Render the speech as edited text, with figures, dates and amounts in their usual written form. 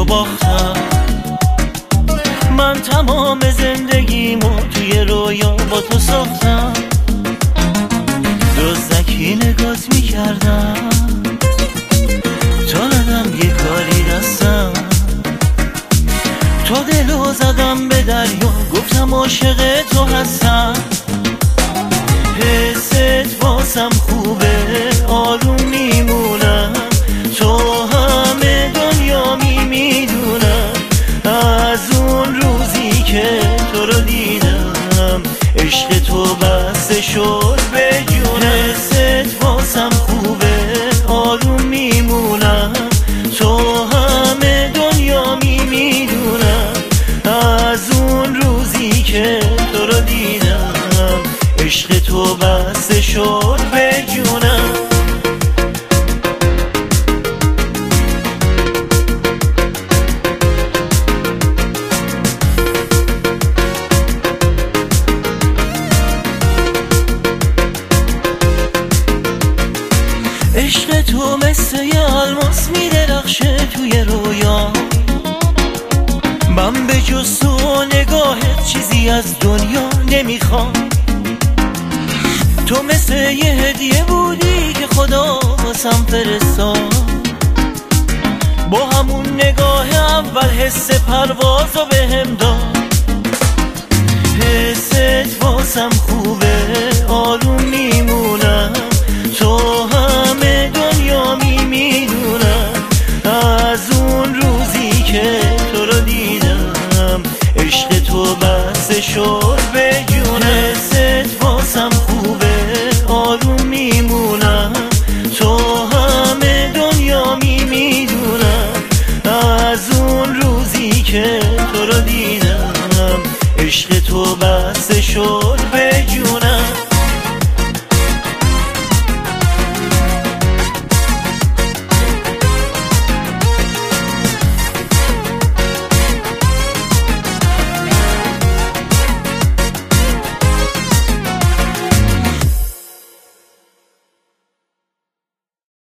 باختم. من تمام زندگیمو توی رویا با تو ساختم. دزدکی نگات میکردم تا ندم یه کاری دستم. تو دلو زدم به دریا گفتم عاشق تو هستم. حست واسم خوبه آروم میمونم. تو همه دنیا میدونم از اون روزی که تو رو دیدم. عشق تو بسته شد به جونم. حست واسم خوبه آروم میمونم. تو همه دنیا میدونم از اون روزی که تو رو دیدم. عشق تو بسته شد به جونم. عشق تو مثل یه الماس میدرخشه توی رویا. من به جز تو نگاهت چیزی از دنیا نمیخوام. تو مثل یه هدیه بودی که خدا واسم فرستاد. با همون نگاه اول حس پروازو بهم داد. حست واسم خوبه آروم میمونم. تو همه دنیا میدونم از اون روزی که تو رو دیدم. عشق تو بسته شد به جونم. حست واسم خوبه آروم میمونم. تو همه دنیا میدونم از اون روزی که تو رو دیدم. عشق تو بسته شد.